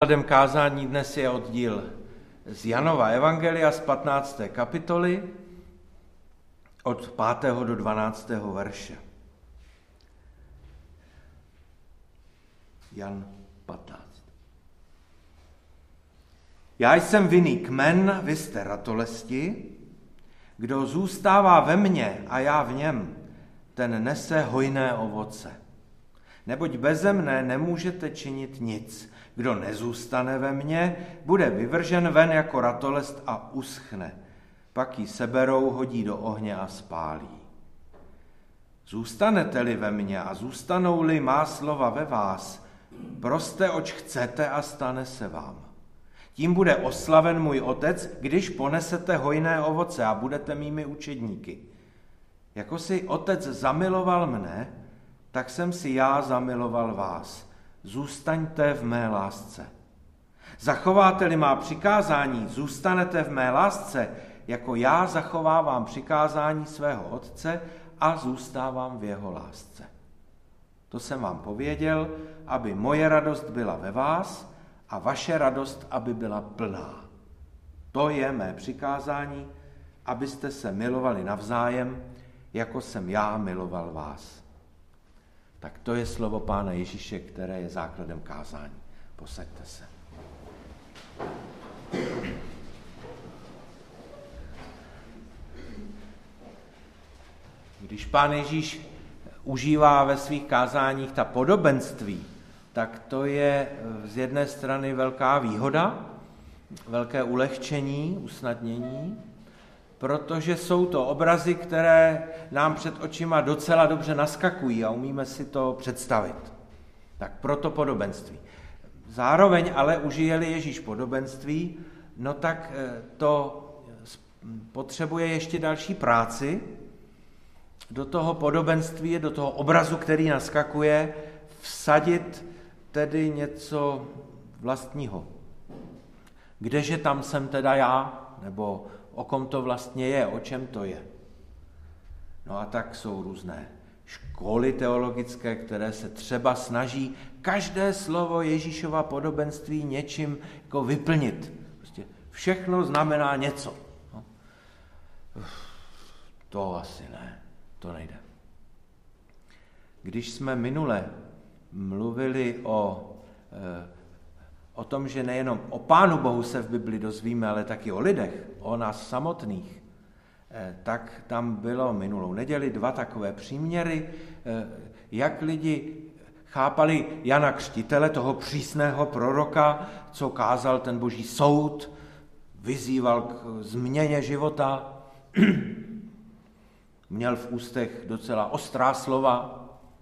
Základem kázání dnes je oddíl z Janova evangelia z 15. kapitoly od 5. do 12. verše. Jan 15. Já jsem vinný kmen, vy jste ratolesti. Kdo zůstává ve mně a já v něm, ten nese hojné ovoce. Neboť beze mne nemůžete činit nic. Kdo nezůstane ve mně, bude vyvržen ven jako ratolest a uschne. Pak ji seberou, hodí do ohně a spálí. Zůstanete-li ve mně a zůstanou-li má slova ve vás, proste, oč chcete a stane se vám. Tím bude oslaven můj Otec, když ponesete hojné ovoce a budete mými učedníky. Jako si Otec zamiloval mne, tak jsem si já zamiloval vás. Zůstaňte v mé lásce. Zachováte-li má přikázání, zůstanete v mé lásce, jako já zachovávám přikázání svého Otce a zůstávám v jeho lásce. To jsem vám pověděl, aby moje radost byla ve vás a vaše radost, aby byla plná. To je mé přikázání, abyste se milovali navzájem, jako jsem já miloval vás. Tak to je slovo Pána Ježíše, které je základem kázání. Posaďte se. Když Pán Ježíš užívá ve svých kázáních ta podobenství, tak to je z jedné strany velká výhoda, velké ulehčení, usnadnění, protože jsou to obrazy, které nám před očima docela dobře naskakují a umíme si to představit. Tak proto podobenství. Zároveň ale užije-li Ježíš podobenství, no tak to potřebuje ještě další práci. Do toho podobenství, do toho obrazu, který naskakuje, vsadit tedy něco vlastního. Kdeže tam jsem teda já, nebo o kom to vlastně je, o čem to je. No a tak jsou různé školy teologické, které se třeba snaží každé slovo Ježíšova podobenství něčím jako vyplnit. Prostě všechno znamená něco. No. To asi ne, to nejde. Když jsme minule mluvili o tom, že nejenom o Pánu Bohu se v Bibli dozvíme, ale taky o lidech, o nás samotných, tak tam bylo minulou neděli 2 takové příměry, jak lidi chápali Jana Křtitele, toho přísného proroka, co kázal ten boží soud, vyzýval k změně života, měl v ústech docela ostrá slova.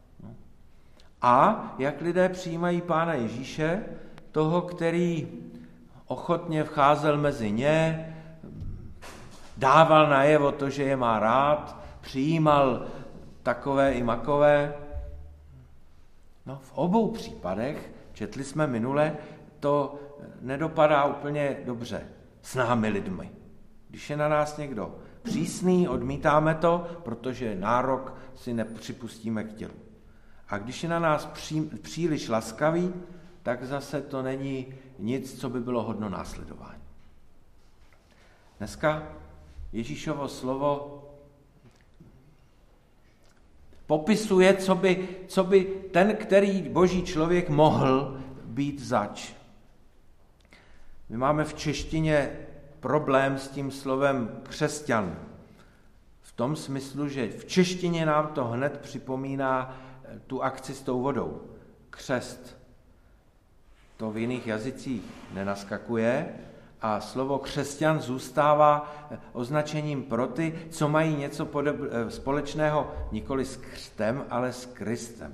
A jak lidé přijímají Pána Ježíše, toho, který ochotně vcházel mezi ně, dával najevo to, že je má rád, přijímal takové i makové. No, v obou případech, četli jsme minule, to nedopadá úplně dobře s námi lidmi. Když je na nás někdo přísný, odmítáme to, protože nárok si nepřipustíme k tělu. A když je na nás příliš laskavý, tak zase to není nic, co by bylo hodno následování. Dneska Ježíšovo slovo popisuje, co by ten, který boží člověk mohl být zač. My máme v češtině problém s tím slovem křesťan. V tom smyslu, že v češtině nám to hned připomíná tu akci s tou vodou. Křest. To v jiných jazycích nenaskakuje a slovo křesťan zůstává označením pro ty, co mají něco společného nikoli s křtem, ale s Kristem.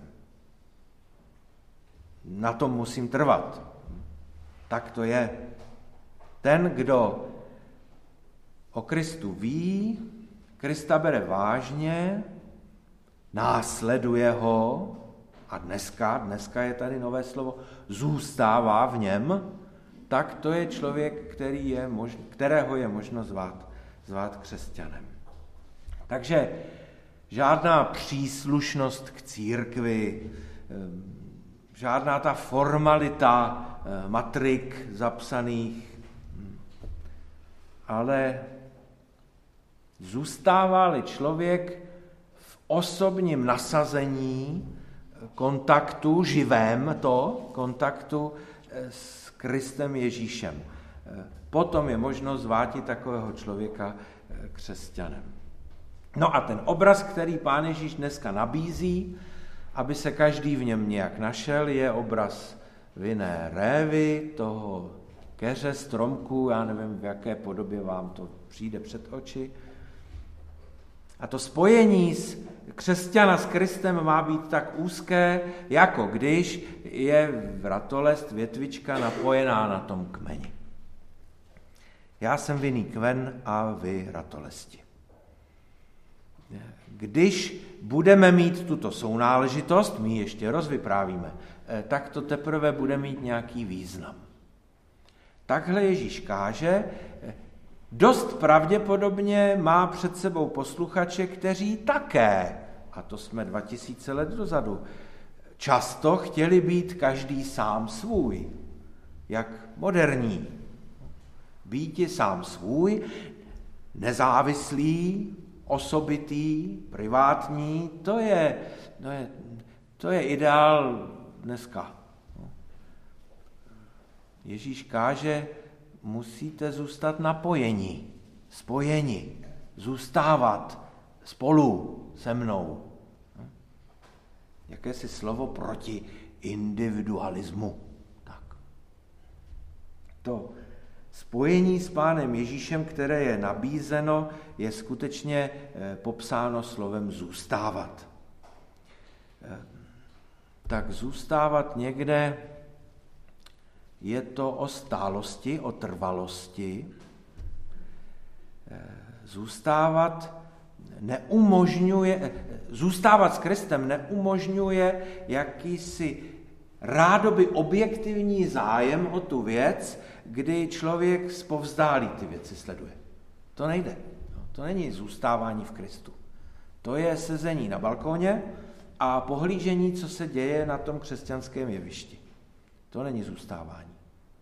Na tom musím trvat. Tak to je. Ten, kdo o Kristu ví, Krista bere vážně, následuje ho a dneska je tady nové slovo, zůstává v něm, tak to je člověk, kterého je možno zvát křesťanem. Takže žádná příslušnost k církvi, žádná ta formalita matrik zapsaných, ale zůstává-li člověk v osobním nasazení kontaktu, živém kontaktu s Kristem Ježíšem. Potom je možno zvátit takového člověka křesťanem. No a ten obraz, který Pán Ježíš dneska nabízí, aby se každý v něm nějak našel, je obraz vinné révy, toho keře, stromku, já nevím, v jaké podobě vám to přijde před oči. A to spojení křesťana s Kristem má být tak úzké, jako když je ratolest, větvička napojená na tom kmeni. Já jsem vinný kmen a vy ratolesti. Když budeme mít tuto sounáležitost, my ji ještě rozvyprávíme, tak to teprve bude mít nějaký význam. Takhle Ježíš káže, dost pravděpodobně má před sebou posluchače, kteří také, a to jsme 2000 let dozadu, často chtěli být každý sám svůj, jak moderní. Býti sám svůj, nezávislý, osobitý, privátní, to je ideál dneska. Ježíš káže, musíte zůstat napojeni, spojeni, zůstávat spolu se mnou. Jakési slovo proti individualismu. Tak. To spojení s Pánem Ježíšem, které je nabízeno, je skutečně popsáno slovem zůstávat. Tak zůstávat někde je to o stálosti, o trvalosti. Zůstávat s Kristem neumožňuje jakýsi rádoby objektivní zájem o tu věc, kdy člověk zpovzdálí ty věci sleduje. To nejde. To není zůstávání v Kristu. To je sezení na balkóně a pohlížení, co se děje na tom křesťanském jevišti. To není zůstávání.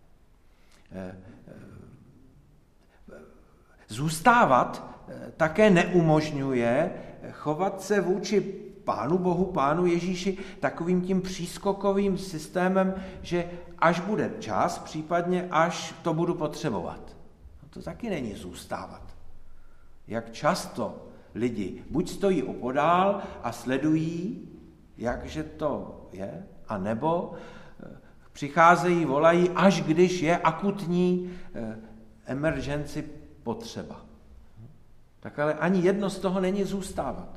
Zůstávat také neumožňuje chovat se vůči Pánu Bohu, Pánu Ježíši takovým tím přískokovým systémem, že až bude čas, případně až to budu potřebovat. No to taky není zůstávat. Jak často lidi buď stojí opodál a sledují, jakže to je, anebo přicházejí, volají, až když je akutní emergency potřeba. Tak ale ani jedno z toho není zůstávat.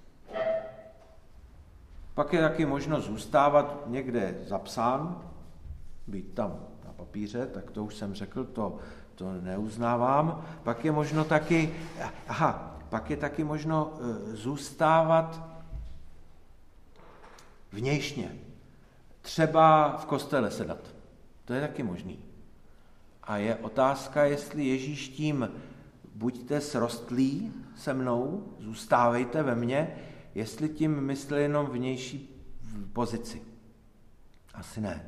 Pak je taky možno zůstávat někde zapsán, být tam na papíře, tak to už jsem řekl, to neuznávám. Pak je možno taky, možno zůstávat vnějšně. Třeba v kostele sedat. To je taky možný. A je otázka, jestli Ježíš tím buďte srostlí se mnou, zůstávejte ve mně, jestli tím myslí jenom vnější pozici. Asi ne.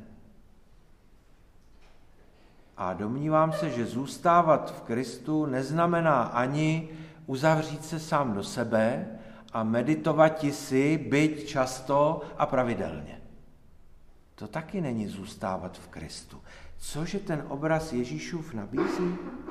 A domnívám se, že zůstávat v Kristu neznamená ani uzavřít se sám do sebe a meditovati si, byť často a pravidelně. To taky není zůstávat v Kristu. Cože ten obraz Ježíšův nabízí?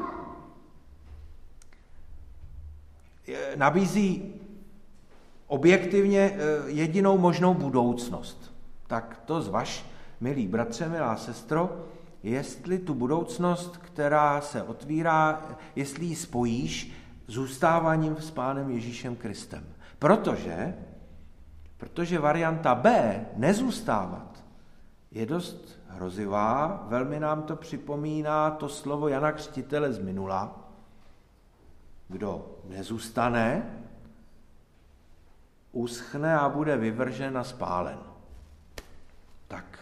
Nabízí objektivně jedinou možnou budoucnost. Tak to zvaž, milí bratře, milá sestro, jestli tu budoucnost, která se otvírá, jestli ji spojíš zůstáváním s Pánem Ježíšem Kristem. Protože varianta B, nezůstávat, je dost hrozivá, velmi nám to připomíná to slovo Jana Křtitele z minula. Kdo nezůstane, uschne a bude vyvržen a spálen. Tak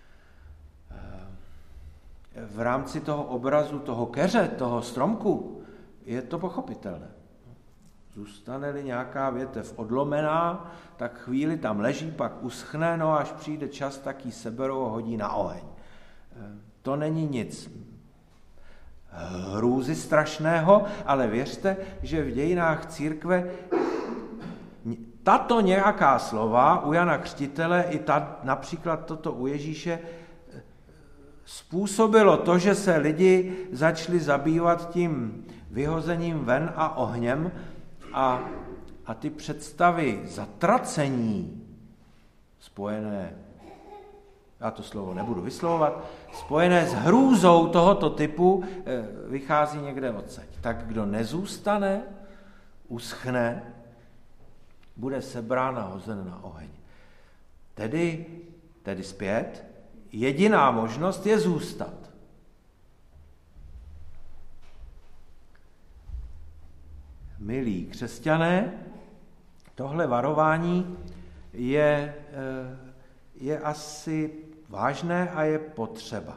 v rámci toho obrazu, toho keře, toho stromku, je to pochopitelné. Zůstane-li nějaká větev odlomená, tak chvíli tam leží, pak uschne, no až přijde čas, tak ji seberou a hodí na oheň. To není nic hrůzy strašného, ale věřte, že v dějinách církve tato nějaká slova u Jana Křtitele i například toto u Ježíše způsobilo to, že se lidi začali zabývat tím vyhozením ven a ohněm a ty představy zatracení spojené, já to slovo nebudu vyslovovat, spojené s hrůzou tohoto typu vychází někde odsaď. Tak kdo nezůstane, uschne, bude sebrán a hozen na oheň. Tedy zpět, jediná možnost je zůstat. Milí křesťané, tohle varování je asi vážné a je potřeba.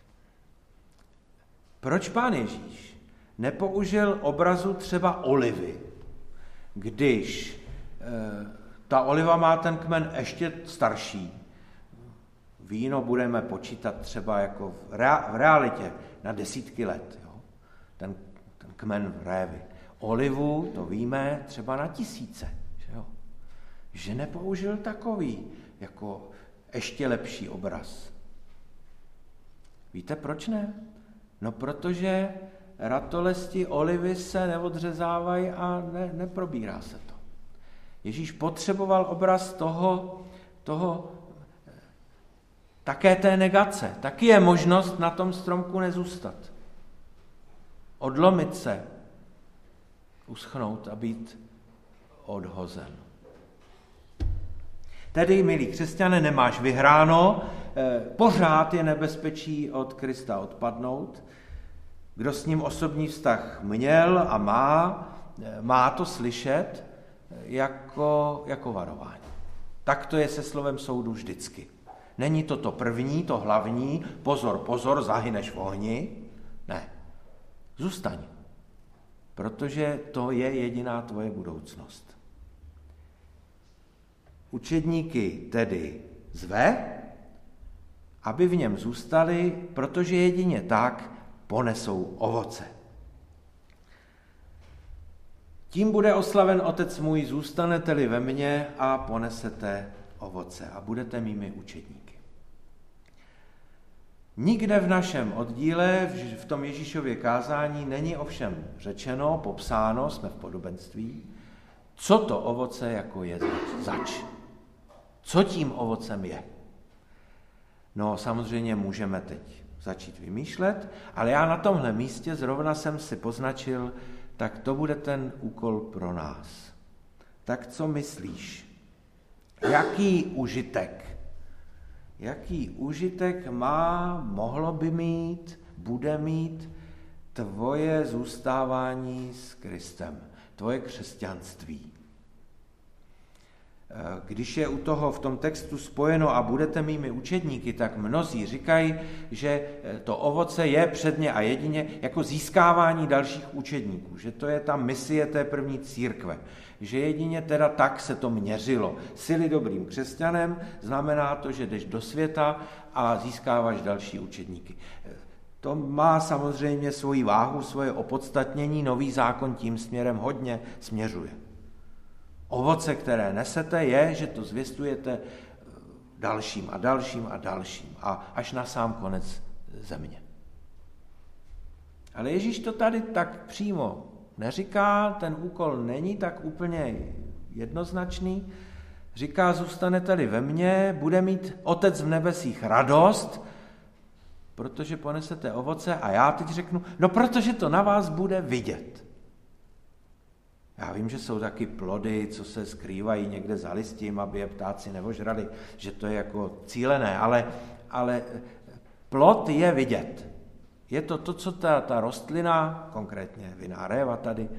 Proč Pán Ježíš nepoužil obrazu třeba olivy, když ta oliva má ten kmen ještě starší? Víno budeme počítat třeba jako v realitě na desítky let, jo? Ten kmen v révy. Olivu, to víme, třeba na tisíce. Že nepoužil takový jako ještě lepší obraz. Víte, proč ne? No, protože ratolesti olivy se neodřezávají a neprobírá se to. Ježíš potřeboval obraz toho také té negace. Taky je možnost na tom stromku nezůstat. Odlomit se, uschnout a být odhozen. Tedy, milí křesťané, nemáš vyhráno, pořád je nebezpečí od Krista odpadnout. Kdo s ním osobní vztah měl a má to slyšet jako varování. Tak to je se slovem soudu vždycky. Není to první, to hlavní, pozor, zahyneš v ohni. Ne, zůstaň, protože to je jediná tvoje budoucnost. Učedníky tedy zve, aby v něm zůstali, protože jedině tak ponesou ovoce. Tím bude oslaven Otec můj, zůstanete-li ve mně a ponesete ovoce a budete mými učedníky. Nikde v našem oddíle, v tom Ježíšově kázání, není ovšem řečeno, popsáno, jsme v podobenství, co to ovoce jako je zač. Co tím ovocem je? No, samozřejmě můžeme teď začít vymýšlet, ale já na tomhle místě zrovna jsem si poznačil, tak to bude ten úkol pro nás. Tak co myslíš? Jaký užitek mohlo by mít, bude mít tvoje zůstávání s Kristem, tvoje křesťanství? Když je u toho v tom textu spojeno a budete mými učedníky, tak mnozí říkají, že to ovoce je předně a jedině jako získávání dalších učedníků, že to je ta misie té první církve, že jedině teda tak se to měřilo. Jsi-li dobrým křesťanem, znamená to, že jdeš do světa a získáváš další učedníky. To má samozřejmě svoji váhu, svoje opodstatnění, Nový zákon tím směrem hodně směřuje. Ovoce, které nesete, je, že to zvěstujete dalším a dalším a dalším a až na sám konec země. Ale Ježíš to tady tak přímo neříká, ten úkol není tak úplně jednoznačný. Říká, zůstanete-li ve mně, bude mít Otec v nebesích radost, protože ponesete ovoce a já teď řeknu, no protože to na vás bude vidět. Já vím, že jsou taky plody, co se skrývají někde za listím, aby je ptáci neožrali, že to je jako cílené, ale plod je vidět. Je to, co ta rostlina, konkrétně vinná réva tady,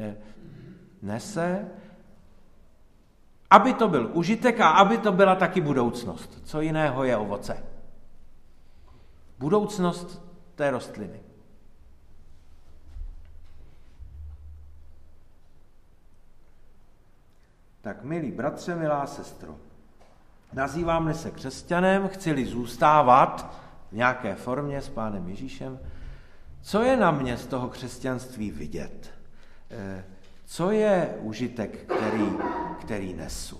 nese, aby to byl užitek a aby to byla taky budoucnost. Co jiného je ovoce? Budoucnost té rostliny. Tak milí bratře, milá sestro, nazývám-li se křesťanem, chci-li zůstávat v nějaké formě s Pánem Ježíšem, co je na mě z toho křesťanství vidět? Co je užitek, který nesu?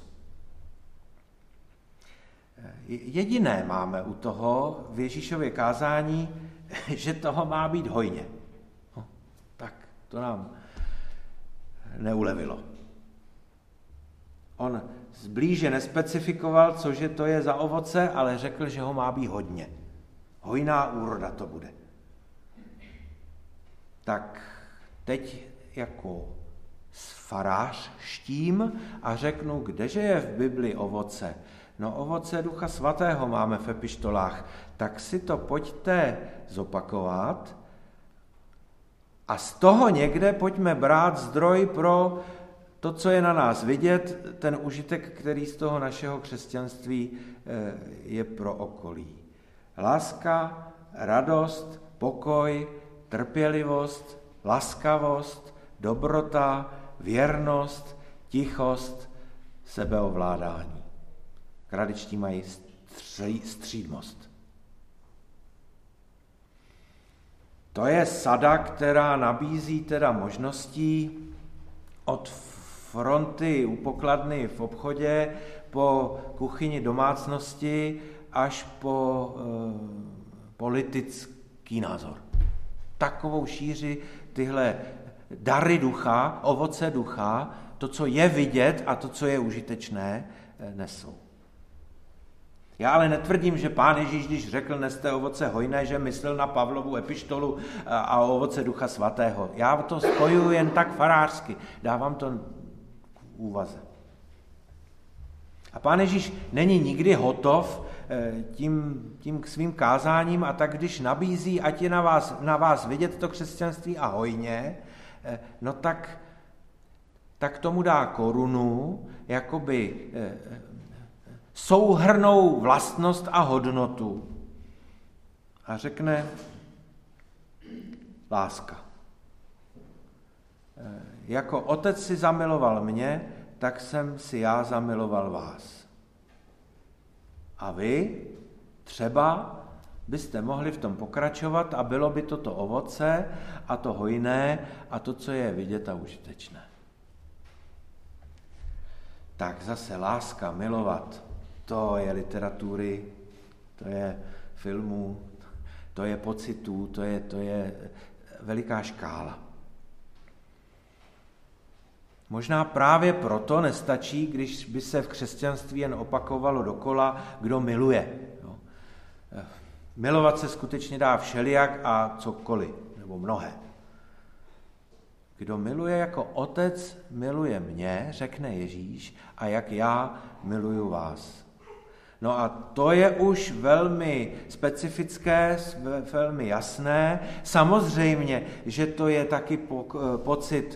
Jediné máme u toho v Ježíšově kázání, že toho má být hojně. Tak to nám neulevilo. On zblíže nespecifikoval, cože to je za ovoce, ale řekl, že ho má být hodně. Hojná úroda to bude. Tak teď jako farář štím a řeknu, kdeže je v Bibli ovoce. No ovoce Ducha Svatého máme v epištolách, tak si to pojďte zopakovat a z toho někde pojďme brát zdroj pro to, co je na nás vidět, ten užitek, který z toho našeho křesťanství je pro okolí. Láska, radost, pokoj, trpělivost, laskavost, dobrota, věrnost, tichost, sebeovládání. Kraličtí mají střídmost. To je sada, která nabízí teda možností od fronty u pokladny v obchodě po kuchyni domácnosti až po politický názor. Takovou šíři tyhle dary ducha, ovoce ducha, to, co je vidět a to, co je užitečné, nesou. Já ale netvrdím, že Pán Ježíš, když řekl neste ovoce hojné, že myslel na Pavlovu epištolu a ovoce Ducha Svatého. Já to spojuji jen tak farářsky, dávám to k úvaze. A Pán Ježíš není nikdy hotov tím k svým kázáním a tak, když nabízí, ať je na vás vidět to křesťanství a hojně, no tak tomu dá korunu, jakoby souhrnnou vlastnost a hodnotu. A řekne láska. Jako otec si zamiloval mě, tak jsem si já zamiloval vás. A vy třeba byste mohli v tom pokračovat a bylo by to ovoce a to hojné a to, co je vidět a užitečné. Tak zase láska, milovat, to je literatury, to je filmů, to je pocitů, to je veliká škála. Možná právě proto nestačí, když by se v křesťanství jen opakovalo dokola, kdo miluje. Milovat se skutečně dá všelijak a cokoliv, nebo mnohé. Kdo miluje jako otec miluje mě, řekne Ježíš, a jak já miluju vás. No a to je už velmi specifické, velmi jasné. Samozřejmě, že to je taky pocit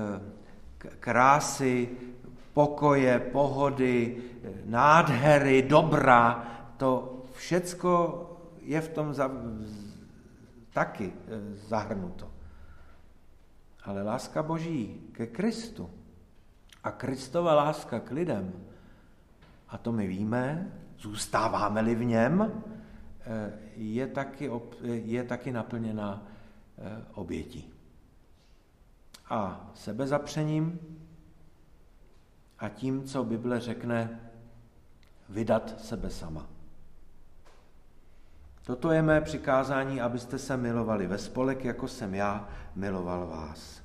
krásy, pokoje, pohody, nádhery, dobra. To všecko je v tom taky zahrnuto. Ale láska Boží ke Kristu a Kristova láska k lidem, a to my víme, zůstáváme-li v něm, je taky naplněna obětí. A sebezapřením a tím, co Bible řekne, vydat sebe sama. Toto je mé přikázání, abyste se milovali ve spolek, jako jsem já miloval vás.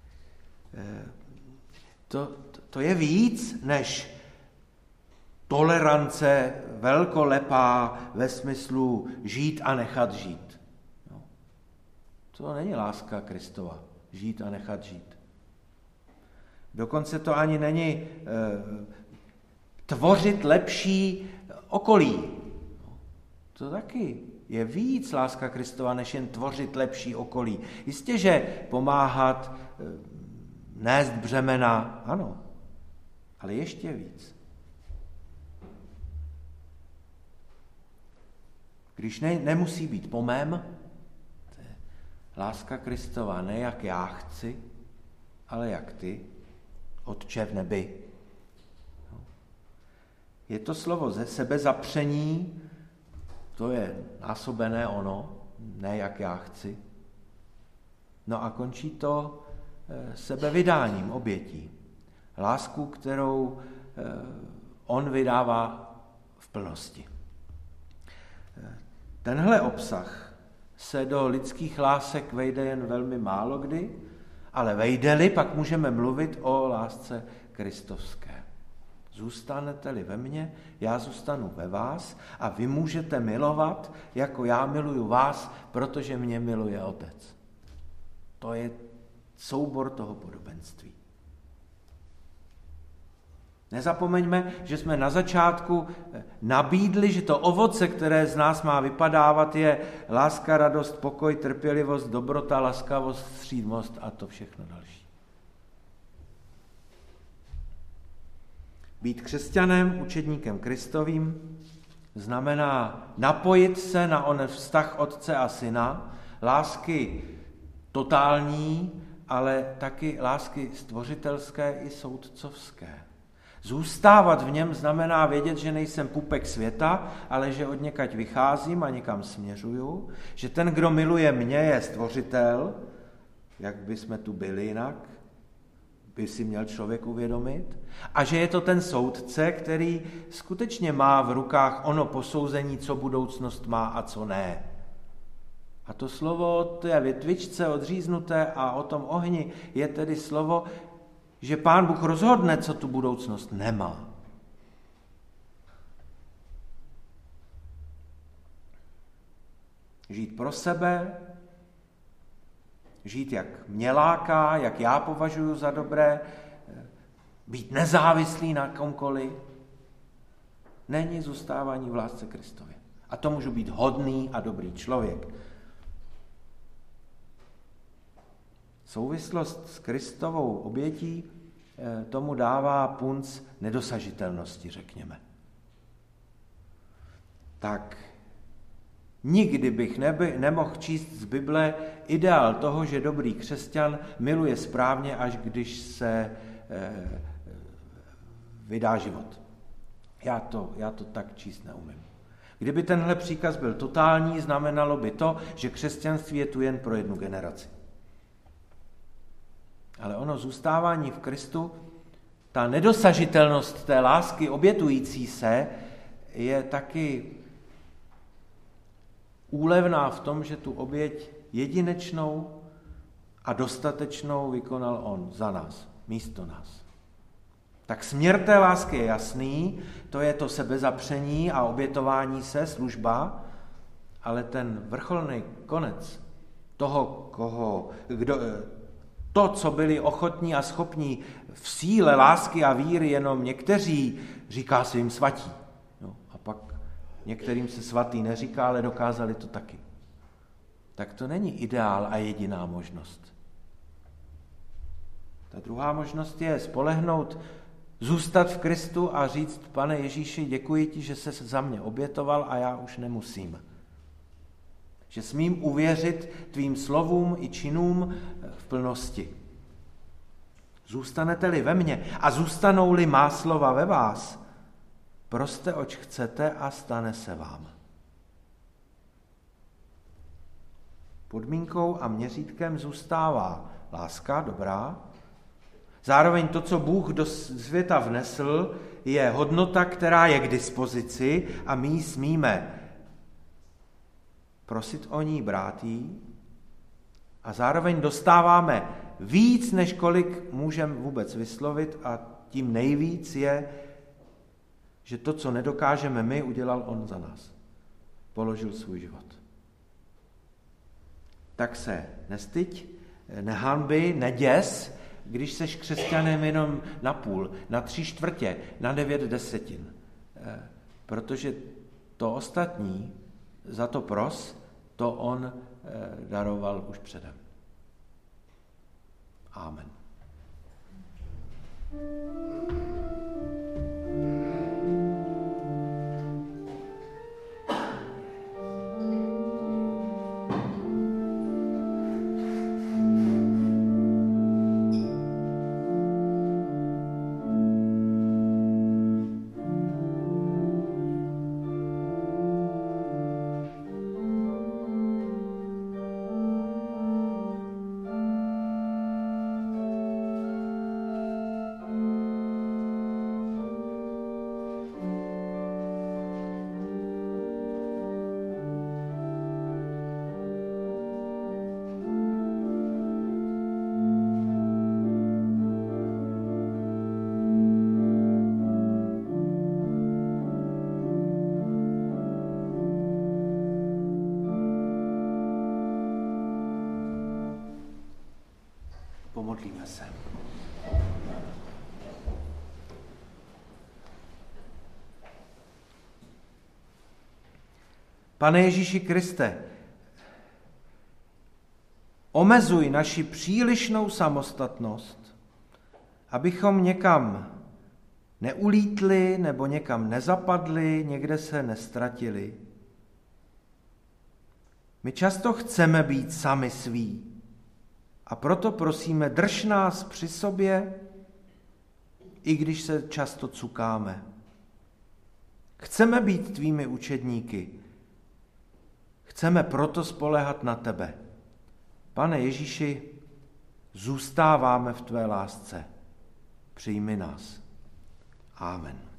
To je víc než tolerance velkolepá ve smyslu žít a nechat žít. No. To není láska Kristova, žít a nechat žít. Dokonce to ani není tvořit lepší okolí. No. To taky je víc láska Kristova, než jen tvořit lepší okolí. Jistě, že pomáhat, nést břemena, ano, ale ještě víc. Když nemusí být po mém, to je láska Kristova, ne jak já chci, ale jak ty, Otče v nebi. Je to slovo ze sebezapření, to je násobené ono, ne jak já chci. No a končí to sebevydáním, obětí. Lásku, kterou on vydává v plnosti. Tenhle obsah se do lidských lásek vejde jen velmi málo kdy, ale vejde-li, pak můžeme mluvit o lásce kristovské. Zůstanete-li ve mně, já zůstanu ve vás a vy můžete milovat, jako já miluju vás, protože mě miluje Otec. To je soubor toho podobenství. Nezapomeňme, že jsme na začátku nabídli, že to ovoce, které z nás má vypadávat, je láska, radost, pokoj, trpělivost, dobrota, laskavost, střídmost a to všechno další. Být křesťanem, učedníkem Kristovým, znamená napojit se na onen vztah Otce a Syna, lásky totální, ale taky lásky stvořitelské i soudcovské. Zůstávat v něm znamená vědět, že nejsem pupek světa, ale že od někaď vycházím a někam směřuju, že ten, kdo miluje mě, je stvořitel, jak bychom tu byli jinak, by si měl člověk uvědomit, a že je to ten soudce, který skutečně má v rukách ono posouzení, co budoucnost má a co ne. A to slovo o té větvičce odříznuté a o tom ohni je tedy slovo, že Pán Bůh rozhodne, co tu budoucnost nemá. Žít pro sebe, žít jak mě láká, jak já považuji za dobré, být nezávislý na komkoliv, není zůstávání v lásce Kristově. A to můžu být hodný a dobrý člověk. Souvislost s Kristovou obětí tomu dává punc nedosažitelnosti, řekněme. Tak nikdy bych nemohl číst z Bible ideál toho, že dobrý křesťan miluje správně, až když se vydá život. Já to tak číst neumím. Kdyby tenhle příkaz byl totální, znamenalo by to, že křesťanství je tu jen pro jednu generaci. Ale ono zůstávání v Kristu, ta nedosažitelnost té lásky obětující se, je taky úlevná v tom, že tu oběť jedinečnou a dostatečnou vykonal on za nás, místo nás. Tak směr té lásky je jasný, to je to sebezapření a obětování se, služba, ale ten vrcholný konec toho, to, co byli ochotní a schopní v síle lásky a víry jenom někteří, říká se jim svatí. No, a pak některým se svatý neříká, ale dokázali to taky. Tak to není ideál a jediná možnost. Ta druhá možnost je spolehnout, zůstat v Kristu a říct: Pane Ježíši, děkuji ti, že ses za mě obětoval a já už nemusím. Že smím uvěřit tvým slovům i činům v plnosti. Zůstanete-li ve mně a zůstanou-li má slova ve vás, proste, oč chcete a stane se vám. Podmínkou a měřítkem zůstává láska, dobrá. Zároveň to, co Bůh do světa vnesl, je hodnota, která je k dispozici a my ji smíme prosit o ní, brát jí, a zároveň dostáváme víc, než kolik můžeme vůbec vyslovit, a tím nejvíc je, že to, co nedokážeme my, udělal on za nás. Položil svůj život. Tak se nestyď, nehanbi, neděs, když seš křesťanem jenom na půl, na 3/4, na 9/10. Protože to ostatní, za to pros, to on daroval už předem. Amen. Pomodlíme se. Pane Ježíši Kriste, omezuj naši přílišnou samostatnost, abychom někam neulítli nebo někam nezapadli, někde se nestratili. My často chceme být sami sví a proto prosíme, drž nás při sobě, i když se často cukáme. Chceme být tvými učedníky, chceme proto spoléhat na tebe. Pane Ježíši, zůstáváme v tvé lásce. Přijmi nás. Amen.